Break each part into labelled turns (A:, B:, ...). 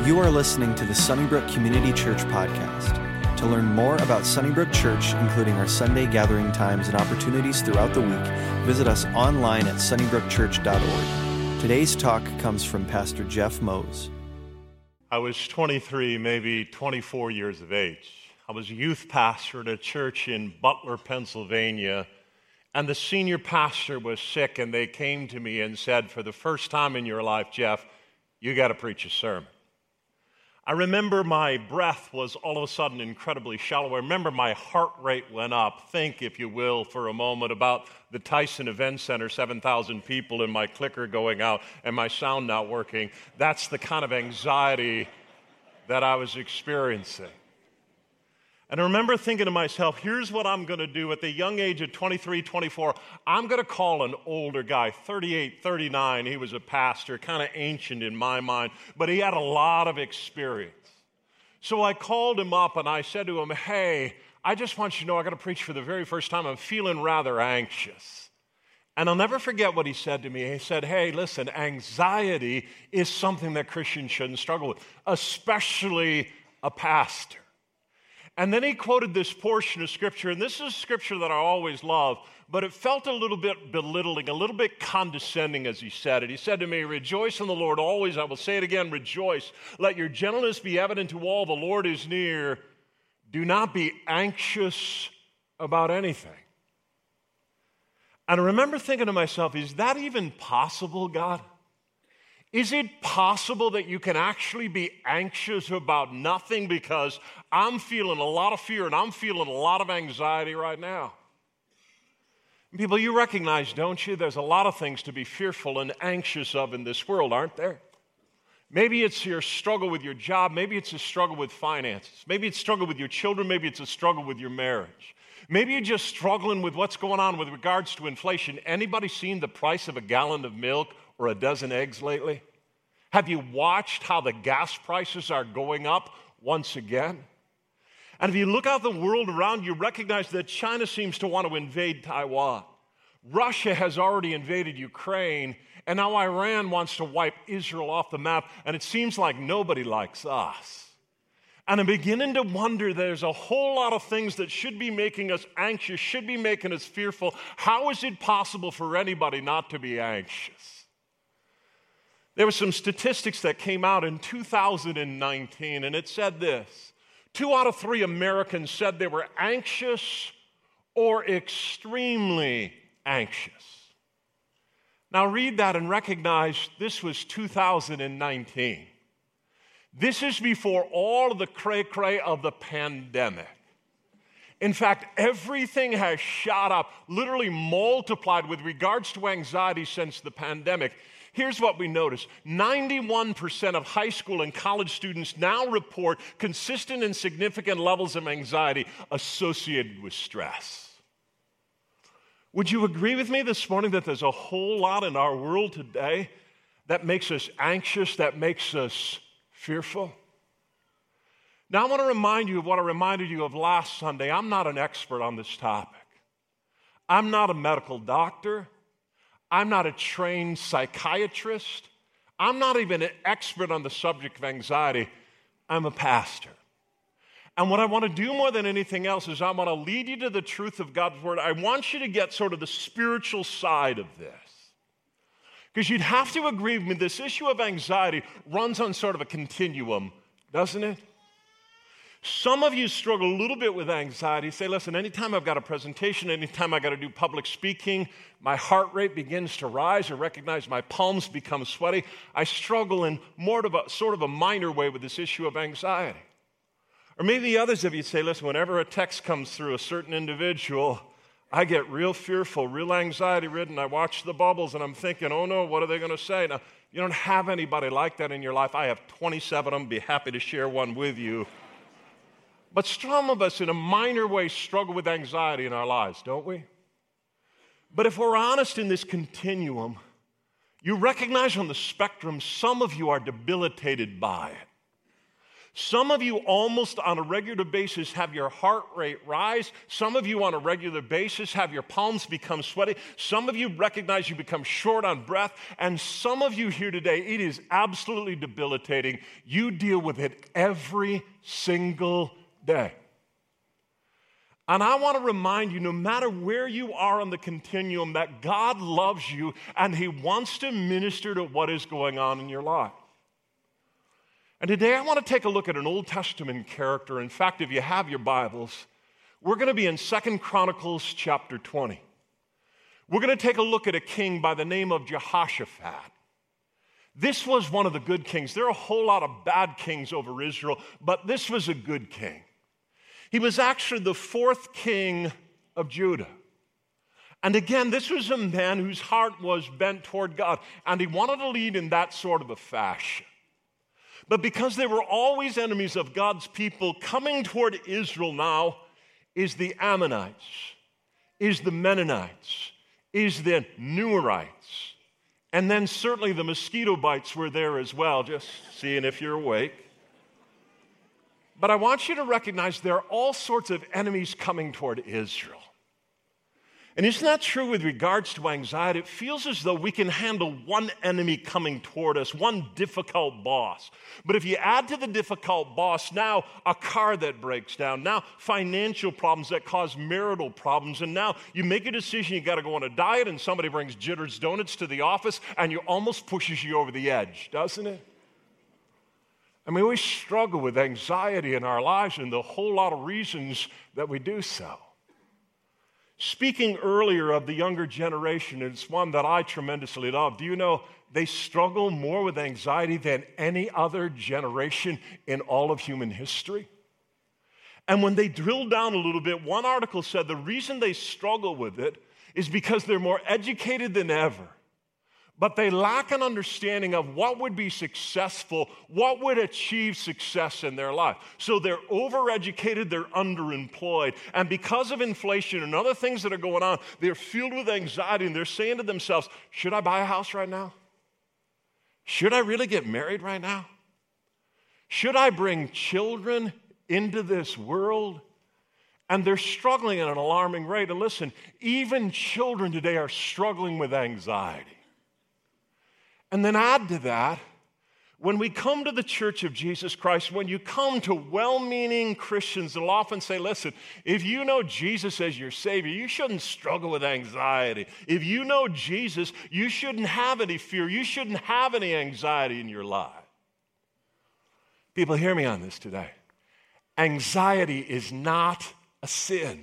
A: You are listening to the Sunnybrook Community Church podcast. To learn more about Sunnybrook Church, including our Sunday gathering times and opportunities throughout the week, visit us online at sunnybrookchurch.org. Today's talk comes from Pastor Jeff Mose.
B: I was 23, maybe 24 years of age. I was a youth pastor at a church in Butler, Pennsylvania, and the senior pastor was sick, and they came to me and said, for the first time in your life, Jeff, you got to preach a sermon. I remember my breath was all of a sudden incredibly shallow. I remember my heart rate went up. Think, if you will, for a moment about the Tyson Event Center, 7,000 people, and my clicker going out and my sound not working. That's the kind of anxiety that I was experiencing. And I remember thinking to myself, here's what I'm going to do at the young age of 23, 24. I'm going to call an older guy, 38, 39. He was a pastor, kind of ancient in my mind, but he had a lot of experience. So I called him up and I said to him, hey, I just want you to know I got to preach for the very first time. I'm feeling rather anxious. And I'll never forget what he said to me. He said, hey, listen, anxiety is something that Christians shouldn't struggle with, especially a pastor. And then he quoted this portion of Scripture, and this is Scripture that I always love, but it felt a little bit belittling, a little bit condescending as he said it. He said to me, rejoice in the Lord always. I will say it again, rejoice. Let your gentleness be evident to all. The Lord is near. Do not be anxious about anything. And I remember thinking to myself, is that even possible, God? Is it possible that you can actually be anxious about nothing? Because I'm feeling a lot of fear and I'm feeling a lot of anxiety right now. And people, you recognize, don't you, there's a lot of things to be fearful and anxious of in this world, aren't there? Maybe it's your struggle with your job. Maybe it's a struggle with finances. Maybe it's a struggle with your children. Maybe it's a struggle with your marriage. Maybe you're just struggling with what's going on with regards to inflation. Anybody seen the price of a gallon of milk or a dozen eggs lately? Have you watched how the gas prices are going up once again? And if you look out the world around, you recognize that China seems to want to invade Taiwan. Russia has already invaded Ukraine, and now Iran wants to wipe Israel off the map, and it seems like nobody likes us. And I'm beginning to wonder, there's a whole lot of things that should be making us anxious, should be making us fearful. How is it possible for anybody not to be anxious? There were some statistics that came out in 2019, and it said this: 2 out of 3 Americans said they were anxious or extremely anxious. Now read that and recognize this was 2019. This is before all of the cray-cray of the pandemic. In fact, everything has shot up, literally multiplied with regards to anxiety since the pandemic. Here's what we notice. 91% of high school and college students now report consistent and significant levels of anxiety associated with stress. Would you agree with me this morning that there's a whole lot in our world today that makes us anxious, that makes us fearful? Now, I want to remind you of what I reminded you of last Sunday. I'm not an expert on this topic. I'm not a medical doctor. I'm not a trained psychiatrist. I'm not even an expert on the subject of anxiety. I'm a pastor. And what I want to do more than anything else is I want to lead you to the truth of God's Word. I want you to get sort of the spiritual side of this. Because you'd have to agree with me, this issue of anxiety runs on sort of a continuum, doesn't it? Some of you struggle a little bit with anxiety. Say, listen, anytime I've got a presentation, anytime I've got to do public speaking, my heart rate begins to rise. I recognize my palms become sweaty. I struggle in sort of a minor way with this issue of anxiety. Or maybe others of you say, listen, whenever a text comes through a certain individual, I get real fearful, real anxiety-ridden. I watch the bubbles and I'm thinking, oh no, what are they going to say? Now, you don't have anybody like that in your life. I have 27 of them. Be happy to share one with you. But some of us in a minor way struggle with anxiety in our lives, don't we? But if we're honest in this continuum, you recognize on the spectrum some of you are debilitated by it. Some of you almost on a regular basis have your heart rate rise. Some of you on a regular basis have your palms become sweaty. Some of you recognize you become short on breath. And some of you here today, it is absolutely debilitating. You deal with it every single day. And I want to remind you, no matter where you are on the continuum, that God loves you and He wants to minister to what is going on in your life. And today I want to take a look at an Old Testament character. In fact, if you have your Bibles, we're going to be in 2 Chronicles chapter 20. We're going to take a look at a king by the name of Jehoshaphat. This was one of the good kings. There are a whole lot of bad kings over Israel, but this was a good king. He was actually the 4th king of Judah. And again, this was a man whose heart was bent toward God, and he wanted to lead in that sort of a fashion. But because they were always enemies of God's people, coming toward Israel now is the Ammonites, is the Mennonites, is the Nuerites, and then certainly the mosquito bites were there as well, just seeing if you're awake. But I want you to recognize there are all sorts of enemies coming toward Israel. And isn't that true with regards to anxiety? It feels as though we can handle one enemy coming toward us, one difficult boss. But if you add to the difficult boss now a car that breaks down, now financial problems that cause marital problems, and now you make a decision, you got to go on a diet, and somebody brings Jitter's Donuts to the office, and you almost pushes you over the edge, doesn't it? I mean, we struggle with anxiety in our lives, and the whole lot of reasons that we do so. Speaking earlier of the younger generation, it's one that I tremendously love. Do you know they struggle more with anxiety than any other generation in all of human history? And when they drill down a little bit, one article said the reason they struggle with it is because they're more educated than ever. But they lack an understanding of what would be successful, what would achieve success in their life. So they're overeducated, they're underemployed. And because of inflation and other things that are going on, they're filled with anxiety and they're saying to themselves, should I buy a house right now? Should I really get married right now? Should I bring children into this world? And they're struggling at an alarming rate. And listen, even children today are struggling with anxiety. And then add to that, when we come to the Church of Jesus Christ, when you come to well-meaning Christians, they'll often say, listen, if you know Jesus as your Savior, you shouldn't struggle with anxiety. If you know Jesus, you shouldn't have any fear. You shouldn't have any anxiety in your life. People, hear me on this today. Anxiety is not a sin.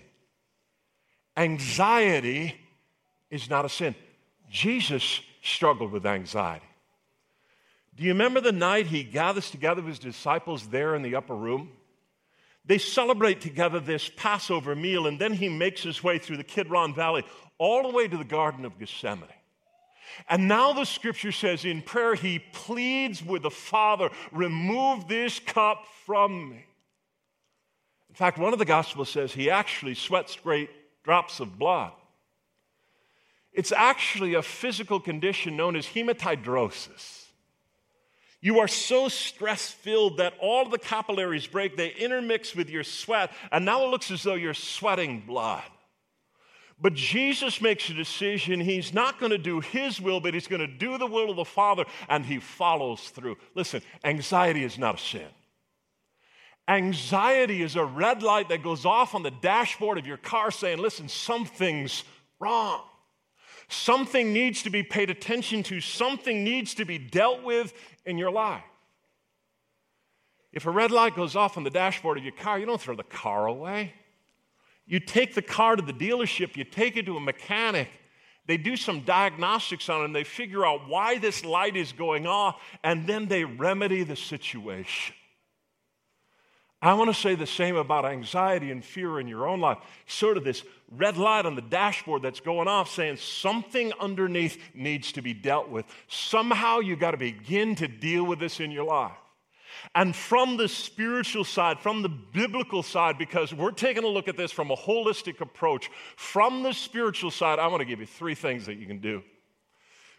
B: Anxiety is not a sin. Jesus struggled with anxiety. Do you remember the night he gathers together his disciples there in the upper room? They celebrate together this Passover meal, and then he makes his way through the Kidron Valley all the way to the Garden of Gethsemane. And now the scripture says in prayer, he pleads with the Father, remove this cup from me. In fact, one of the Gospels says he actually sweats great drops of blood. It's actually a physical condition known as hematidrosis. You are so stress-filled that all of the capillaries break, they intermix with your sweat, and now it looks as though you're sweating blood. But Jesus makes a decision. He's not going to do his will, but he's going to do the will of the Father, and he follows through. Listen, anxiety is not a sin. Anxiety is a red light that goes off on the dashboard of your car saying, listen, something's wrong. Something needs to be paid attention to. Something needs to be dealt with in your life. If a red light goes off on the dashboard of your car, you don't throw the car away. You take the car to the dealership, you take it to a mechanic, they do some diagnostics on it, and they figure out why this light is going off, and then they remedy the situation. I want to say the same about anxiety and fear in your own life. Sort of this red light on the dashboard that's going off saying something underneath needs to be dealt with. Somehow you got to begin to deal with this in your life. And from the spiritual side, from the biblical side, because we're taking a look at this from a holistic approach, from the spiritual side, I want to give you 3 things that you can do.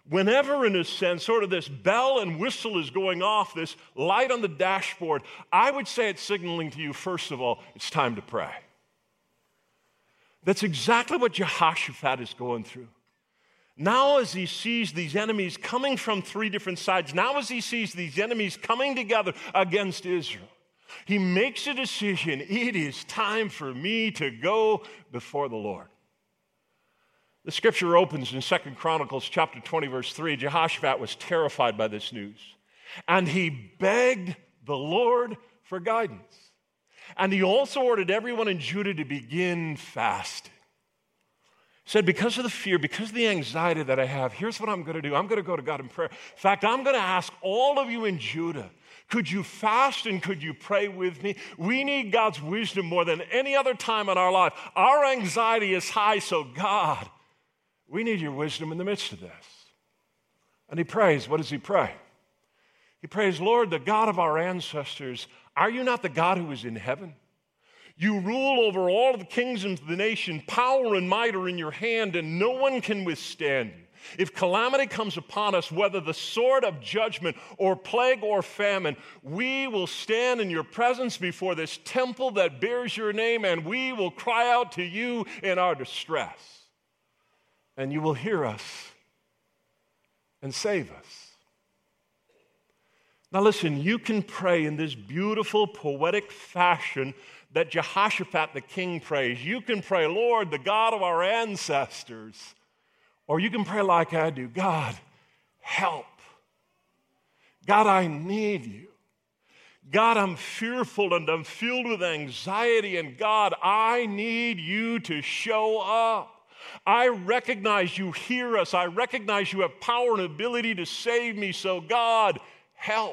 B: Whenever, in a sense, sort of this bell and whistle is going off, this light on the dashboard, I would say it's signaling to you, first of all, it's time to pray. That's exactly what Jehoshaphat is going through. Now as he sees these enemies coming from three different sides, now as he sees these enemies coming together against Israel, he makes a decision. It is time for me to go before the Lord. The scripture opens in 2 Chronicles chapter 20, verse 3. Jehoshaphat was terrified by this news, and he begged the Lord for guidance. And he also ordered everyone in Judah to begin fasting. He said, because of the fear, because of the anxiety that I have, here's what I'm going to do. I'm going to go to God in prayer. In fact, I'm going to ask all of you in Judah, could you fast and could you pray with me? We need God's wisdom more than any other time in our life. Our anxiety is high, so God, we need your wisdom in the midst of this. And he prays. What does he pray? He prays, Lord, the God of our ancestors, are you not the God who is in heaven? You rule over all of the kingdoms of the nation. Power and might are in your hand, and no one can withstand you. If calamity comes upon us, whether the sword of judgment or plague or famine, we will stand in your presence before this temple that bears your name, and we will cry out to you in our distress. And you will hear us and save us. Now listen, you can pray in this beautiful poetic fashion that Jehoshaphat the king prays. You can pray, Lord, the God of our ancestors. Or you can pray like I do, God, help. God, I need you. God, I'm fearful and I'm filled with anxiety, and God, I need you to show up. I recognize you hear us. I recognize you have power and ability to save me, so God, help.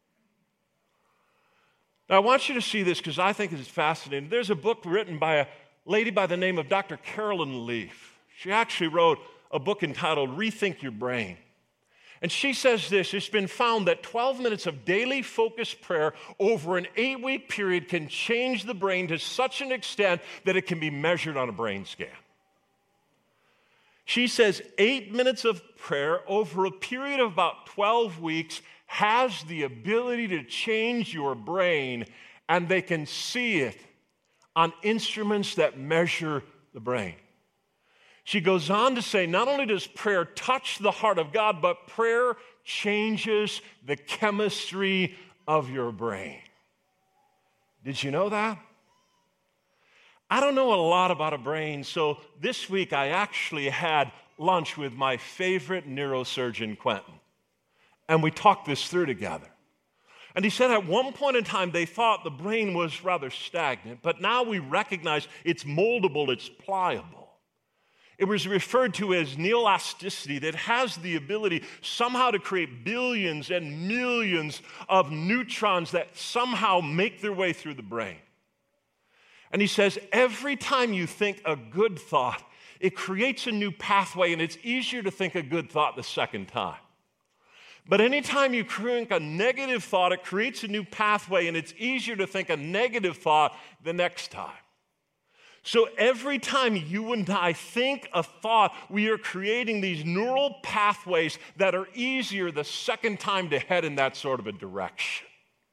B: Now, I want you to see this because I think it's fascinating. There's a book written by a lady by the name of Dr. Carolyn Leaf. She actually wrote a book entitled Rethink Your Brain. And she says this, it's been found that 12 minutes of daily focused prayer over an 8-week period can change the brain to such an extent that it can be measured on a brain scan. She says 8 minutes of prayer over a period of about 12 weeks has the ability to change your brain, and they can see it on instruments that measure the brain. She goes on to say, not only does prayer touch the heart of God, but prayer changes the chemistry of your brain. Did you know that? I don't know a lot about a brain, so this week I actually had lunch with my favorite neurosurgeon, Quentin, and we talked this through together. And he said at one point in time they thought the brain was rather stagnant, but now we recognize it's moldable, it's pliable. It was referred to as neuroplasticity, that has the ability somehow to create billions and millions of neurons that somehow make their way through the brain. And he says every time you think a good thought, it creates a new pathway, and it's easier to think a good thought the second time. But anytime you think a negative thought, it creates a new pathway, and it's easier to think a negative thought the next time. So every time you and I think a thought, we are creating these neural pathways that are easier the second time to head in that sort of a direction.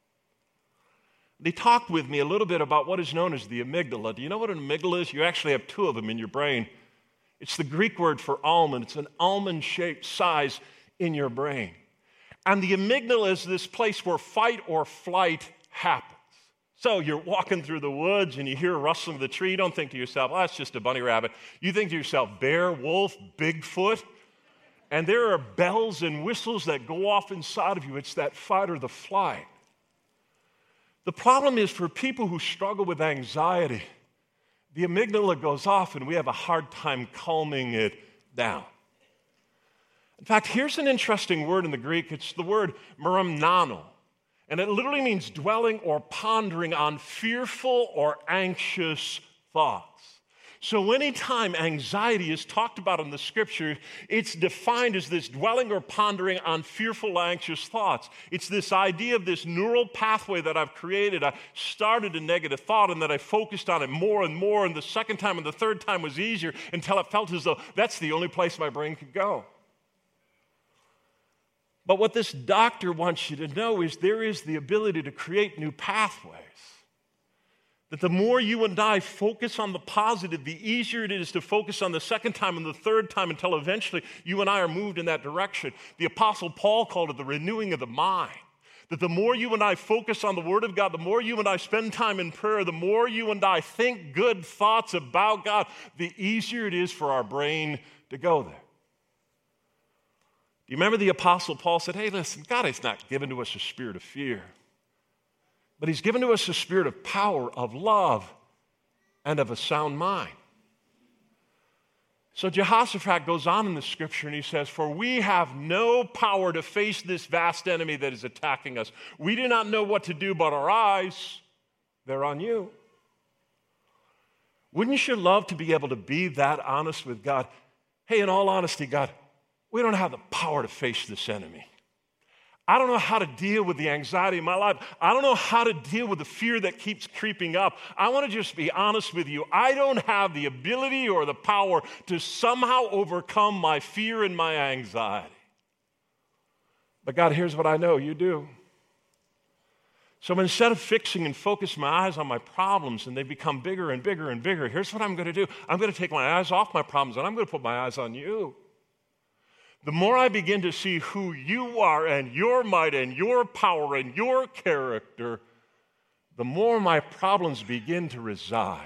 B: They talked with me a little bit about what is known as the amygdala. Do you know what an amygdala is? You actually have two of them in your brain. It's the Greek word for almond. It's an almond-shaped size in your brain. And the amygdala is this place where fight or flight happens. So you're walking through the woods and you hear a rustling of the tree. You don't think to yourself, oh, that's just a bunny rabbit. You think to yourself, bear, wolf, Bigfoot. And there are bells and whistles that go off inside of you. It's that fight or the flight. The problem is for people who struggle with anxiety, the amygdala goes off and we have a hard time calming it down. In fact, here's an interesting word in the Greek. It's the word merimnano. And it literally means dwelling or pondering on fearful or anxious thoughts. So anytime anxiety is talked about in the scripture, it's defined as this dwelling or pondering on fearful, anxious thoughts. It's this idea of this neural pathway that I've created. I started a negative thought and then I focused on it more and more, and the second time and the third time was easier until it felt as though that's the only place my brain could go. But what this doctor wants you to know is there is the ability to create new pathways. That the more you and I focus on the positive, the easier it is to focus on the second time and the third time until eventually you and I are moved in that direction. The Apostle Paul called it the renewing of the mind. That the more you and I focus on the Word of God, the more you and I spend time in prayer, the more you and I think good thoughts about God, the easier it is for our brain to go there. Do you remember the Apostle Paul said, hey, listen, God has not given to us a spirit of fear, but He's given to us a spirit of power, of love, and of a sound mind. So Jehoshaphat goes on in the scripture and he says, for we have no power to face this vast enemy that is attacking us. We do not know what to do, but our eyes, they're on you. Wouldn't you love to be able to be that honest with God? Hey, in all honesty, God, we don't have the power to face this enemy. I don't know how to deal with the anxiety in my life. I don't know how to deal with the fear that keeps creeping up. I want to just be honest with you. I don't have the ability or the power to somehow overcome my fear and my anxiety. But God, here's what I know you do. So instead of fixing and focusing my eyes on my problems and they become bigger and bigger and bigger, here's what I'm going to do. I'm going to take my eyes off my problems and I'm going to put my eyes on you. The more I begin to see who you are and your might and your power and your character, the more my problems begin to reside.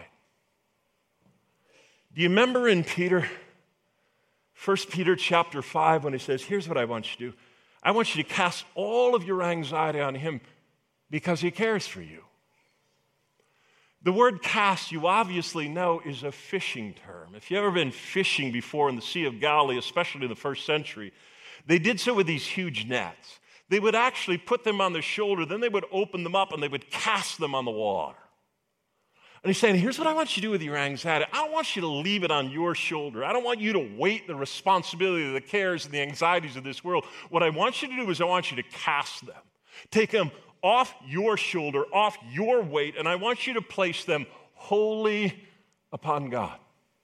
B: Do you remember in Peter, 1 Peter chapter 5, when he says, here's what I want you to do. I want you to cast all of your anxiety on him because he cares for you. The word cast, you obviously know, is a fishing term. If you've ever been fishing before in the Sea of Galilee, especially in the first century, they did so with these huge nets. They would actually put them on their shoulder, then they would open them up and they would cast them on the water. And he's saying, here's what I want you to do with your anxiety. I don't want you to leave it on your shoulder. I don't want you to weight the responsibility, the cares, and the anxieties of this world. What I want you to do is I want you to cast them. Take them off your shoulder, off your weight, and I want you to place them wholly upon God.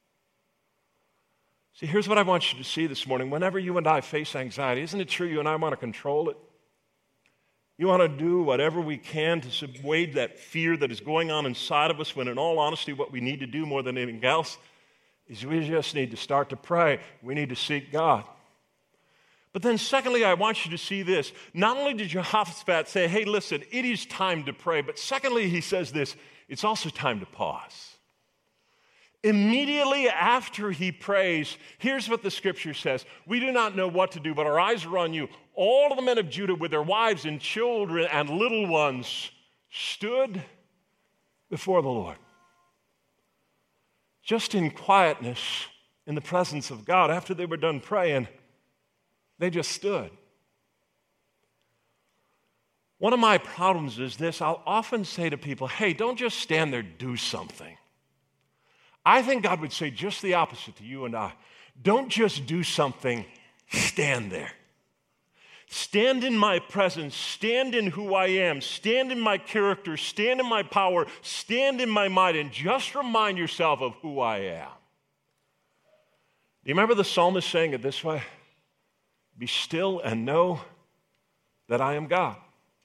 B: See, here's what I want you to see this morning. Whenever you and I face anxiety, isn't it true you and I want to control it? You want to do whatever we can to subdue that fear that is going on inside of us, when in all honesty, what we need to do more than anything else is we just need to start to pray. We need to seek God. But then secondly, I want you to see this. Not only did Jehoshaphat say, hey, listen, it is time to pray, but secondly, he says this, it's also time to pause. Immediately after he prays, here's what the scripture says. We do not know what to do, but our eyes are on you. All of the men of Judah with their wives and children and little ones stood before the Lord. Just in quietness, in the presence of God, after they were done praying, they just stood. One of my problems is this. I'll often say to people, hey, don't just stand there, do something. I think God would say just the opposite to you and I. Don't just do something, stand there. Stand in my presence, stand in who I am, stand in my character, stand in my power, stand in my might, and just remind yourself of who I am. Do you remember the psalmist saying it this way? Be still and know that I am God.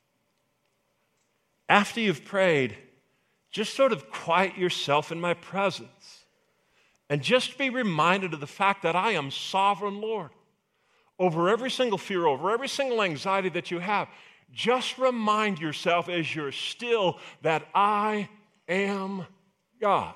B: After you've prayed, just sort of quiet yourself in my presence and just be reminded of the fact that I am sovereign Lord. Over every single fear, over every single anxiety that you have, just remind yourself as you're still that I am God.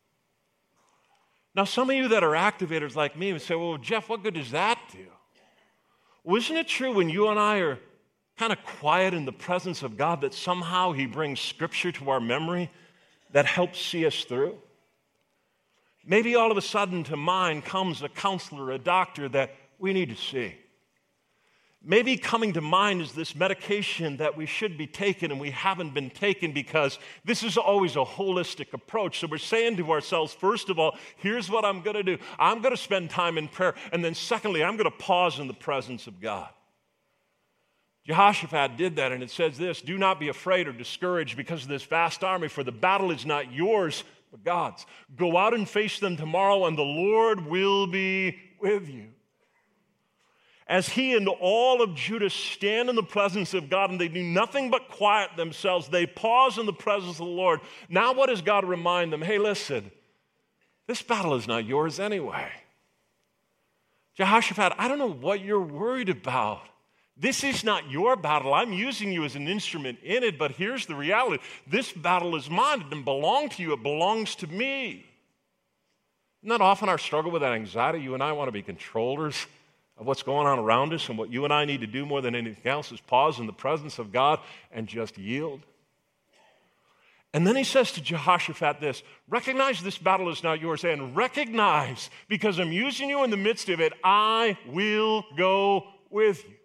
B: Now, some of you that are activators like me would say, well, Jeff, what good does that do? Well, isn't it true when you and I are kind of quiet in the presence of God that somehow He brings Scripture to our memory that helps see us through? Maybe all of a sudden to mind comes a counselor, a doctor that we need to see. Maybe coming to mind is this medication that we should be taking and we haven't been taking because this is always a holistic approach. So we're saying to ourselves, first of all, here's what I'm going to do. I'm going to spend time in prayer. And then secondly, I'm going to pause in the presence of God. Jehoshaphat did that, and it says this, do not be afraid or discouraged because of this vast army, for the battle is not yours, but God's. Go out and face them tomorrow, and the Lord will be with you. as he and all of Judah stand in the presence of God and they do nothing but quiet themselves, they pause in the presence of the Lord. Now what does God remind them? Hey, listen, this battle is not yours anyway. Jehoshaphat, I don't know what you're worried about. This is not your battle. I'm using you as an instrument in it, but here's the reality. This battle is mine. It doesn't belong to you. It belongs to me. Isn't that often our struggle with that anxiety? You and I want to be controllers of what's going on around us, and what you and I need to do more than anything else is pause in the presence of God and just yield. And then he says to Jehoshaphat this, recognize this battle is not yours, and recognize, because I'm using you in the midst of it, I will go with you.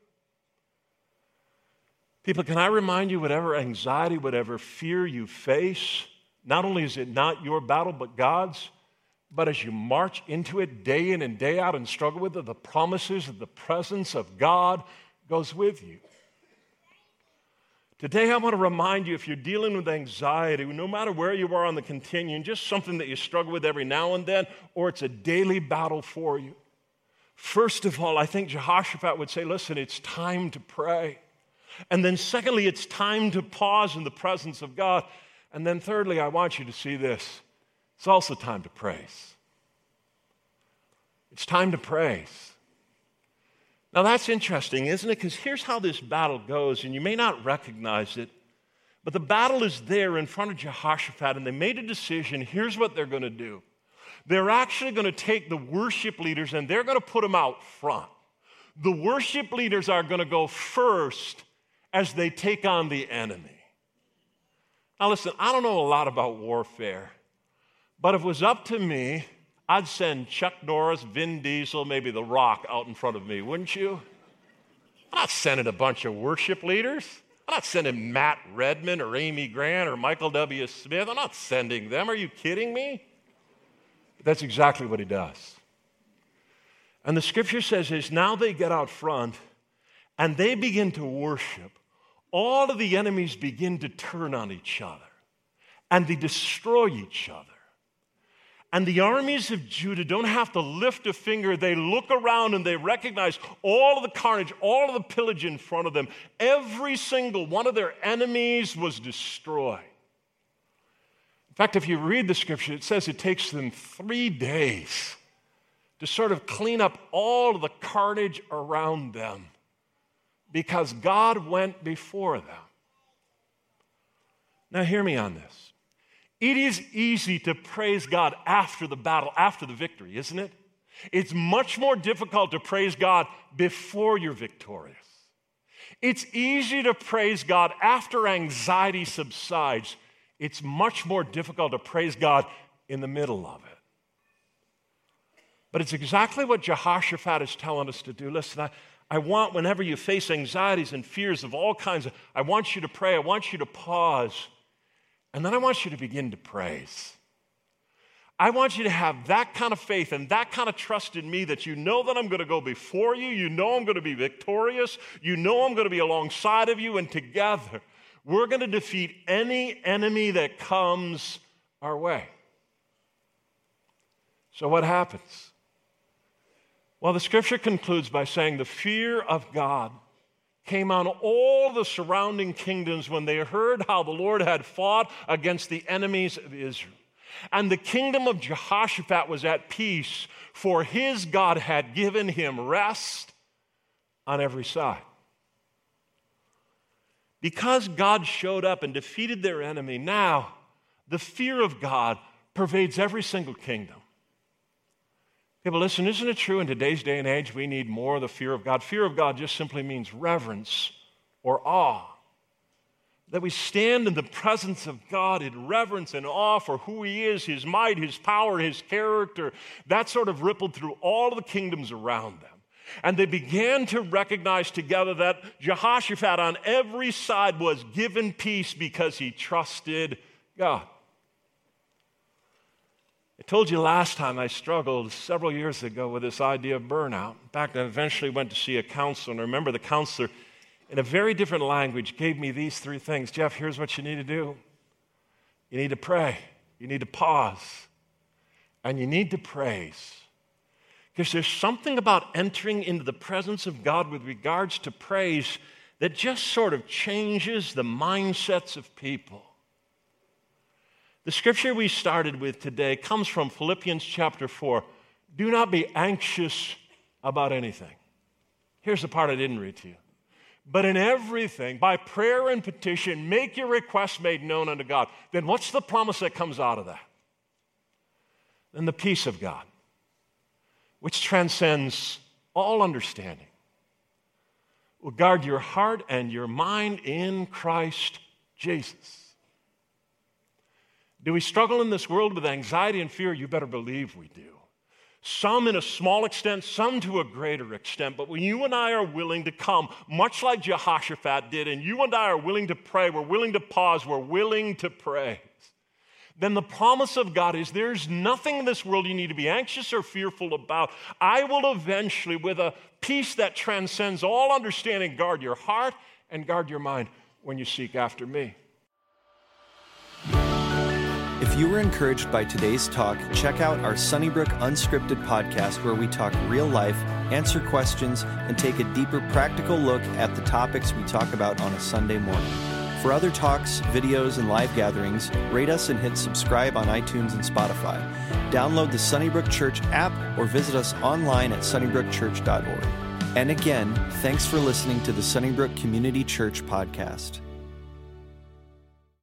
B: People, can I remind you, whatever anxiety, whatever fear you face, not only is it not your battle, but God's, but as you march into it day in and day out and struggle with it, the promises of the presence of God goes with you. Today, I want to remind you, if you're dealing with anxiety, no matter where you are on the continuum, just something that you struggle with every now and then, or it's a daily battle for you. First of all, I think Jehoshaphat would say, listen, it's time to pray. And then secondly, it's time to pause in the presence of God. And then thirdly, I want you to see this. It's also time to praise. It's time to praise. Now that's interesting, isn't it? Because here's how this battle goes, and you may not recognize it, but the battle is there in front of Jehoshaphat, and they made a decision. Here's what they're going to do. They're actually going to take the worship leaders, and they're going to put them out front. The worship leaders are going to go first as they take on the enemy. Now listen, I don't know a lot about warfare, but if it was up to me, I'd send Chuck Norris, Vin Diesel, maybe The Rock out in front of me, wouldn't you? I'm not sending a bunch of worship leaders. I'm not sending Matt Redman or Amy Grant or Michael W. Smith. I'm not sending them. Are you kidding me? But that's exactly what he does. And the scripture says is now they get out front and they begin to worship. All of the enemies begin to turn on each other and they destroy each other. And the armies of Judah don't have to lift a finger. They look around and they recognize all of the carnage, all of the pillage in front of them. Every single one of their enemies was destroyed. In fact, if you read the scripture, it says it takes them 3 days to sort of clean up all of the carnage around them because God went before them. Now, hear me on this. It is easy to praise God after the battle, after the victory, isn't it? It's much more difficult to praise God before you're victorious. It's easy to praise God after anxiety subsides. It's much more difficult to praise God in the middle of it. But it's exactly what Jehoshaphat is telling us to do. Listen, I want, whenever you face anxieties and fears of all kinds, I want you to pray. I want you to pause. And then I want you to begin to praise. I want you to have that kind of faith and that kind of trust in me that you know that I'm going to go before you. You know I'm going to be victorious. You know I'm going to be alongside of you. And together, we're going to defeat any enemy that comes our way. So what happens? Well, the scripture concludes by saying the fear of God came on all the surrounding kingdoms when they heard how the Lord had fought against the enemies of Israel. And the kingdom of Jehoshaphat was at peace, for his God had given him rest on every side. Because God showed up and defeated their enemy, now the fear of God pervades every single kingdom. People, listen, isn't it true in today's day and age we need more of the fear of God? Fear of God just simply means reverence or awe. That we stand in the presence of God in reverence and awe for who He is, His might, His power, His character. That sort of rippled through all of the kingdoms around them. And they began to recognize together that Jehoshaphat on every side was given peace because he trusted God. I told you last time I struggled several years ago with this idea of burnout. In fact, I eventually went to see a counselor, and I remember the counselor, in a very different language, gave me these 3 things. Jeff, here's what you need to do. You need to pray. You need to pause. And you need to praise. Because there's something about entering into the presence of God with regards to praise that just sort of changes the mindsets of people. The scripture we started with today comes from Philippians chapter 4. Do not be anxious about anything. Here's the part I didn't read to you. But in everything, by prayer and petition, make your requests made known unto God. Then what's the promise that comes out of that? Then the peace of God, which transcends all understanding, will guard your heart and your mind in Christ Jesus. Do we struggle in this world with anxiety and fear? You better believe we do. Some in a small extent, some to a greater extent. But when you and I are willing to come, much like Jehoshaphat did, and you and I are willing to pray, we're willing to pause, we're willing to praise, then the promise of God is there's nothing in this world you need to be anxious or fearful about. I will eventually, with a peace that transcends all understanding, guard your heart and guard your mind when you seek after me.
A: If you were encouraged by today's talk, check out our Sunnybrook Unscripted podcast, where we talk real life, answer questions, and take a deeper practical look at the topics we talk about on a Sunday morning. For other talks, videos, and live gatherings, rate us and hit subscribe on iTunes and Spotify. Download the Sunnybrook Church app or visit us online at sunnybrookchurch.org. And again, thanks for listening to the Sunnybrook Community Church podcast.